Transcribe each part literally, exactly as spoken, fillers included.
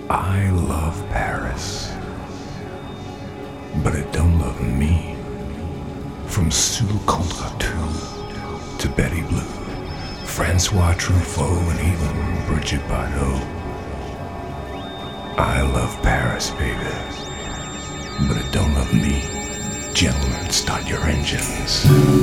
I love Paris, but it don't love me. From Sue Contratout to Betty Blue, Francois Truffaut, and even Brigitte Bardot. I love Paris, baby, but it don't love me. Gentlemen, start your engines.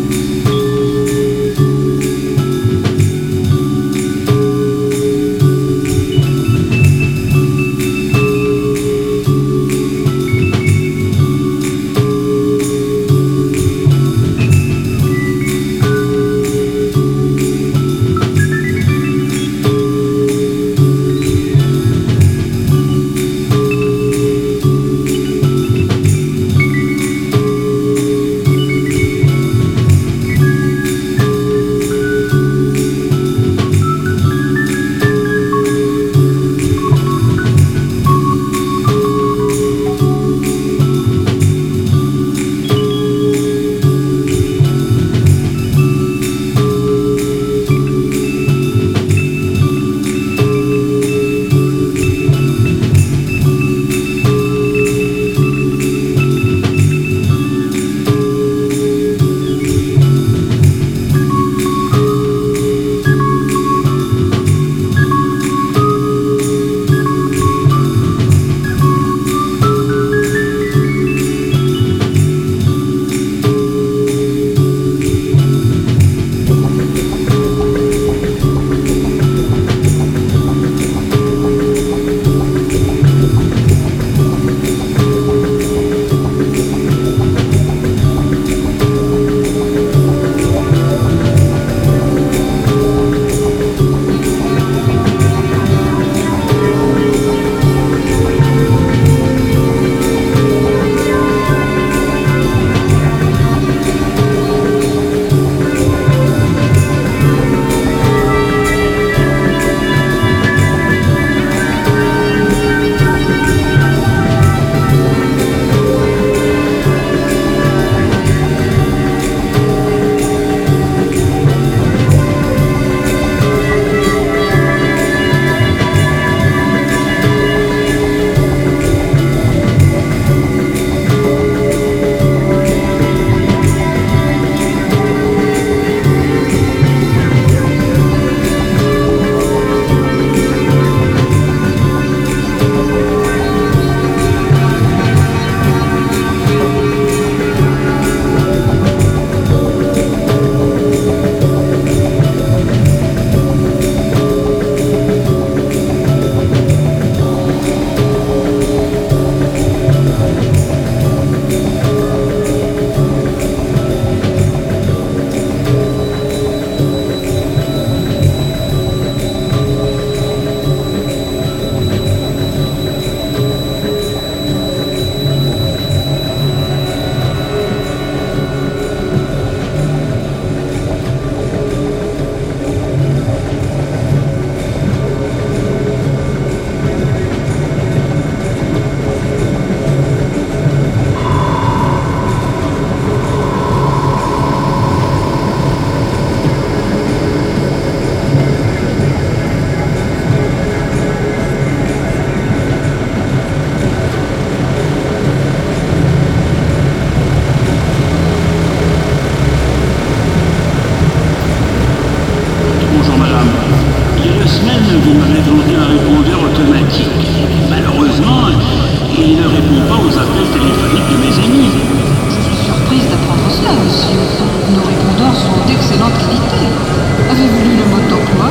vous m'avez demandé un répondeur automatique. Malheureusement, il ne répond pas aux appels téléphoniques de mes amis. Je suis surprise d'apprendre cela, monsieur. Nos répondeurs sont d'excellente qualité. Avez-vous lu le mode d'emploi?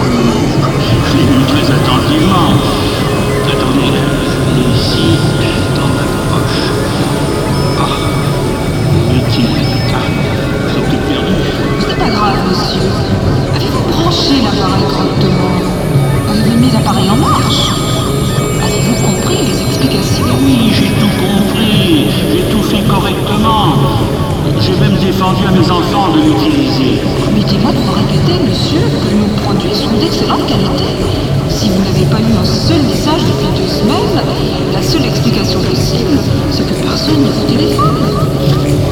Je l'ai lu très attentivement. Attendez, il est ici, dans ma poche. Ah, est-il là? C'est tout perdu. Ce n'est pas grave, monsieur. Avez-vous branché l'appareil correctement? Avez-vous mis l'appareil en marche? Avez-vous compris les explications? Oui, j'ai tout compris. J'ai tout fait correctement. J'ai même défendu à mes enfants de l'utiliser. Permettez-moi de vous répéter, monsieur, que nos produits sont d'excellente qualité. Si vous n'avez pas eu un seul message depuis deux semaines, la seule explication possible, c'est que personne ne vous téléphone.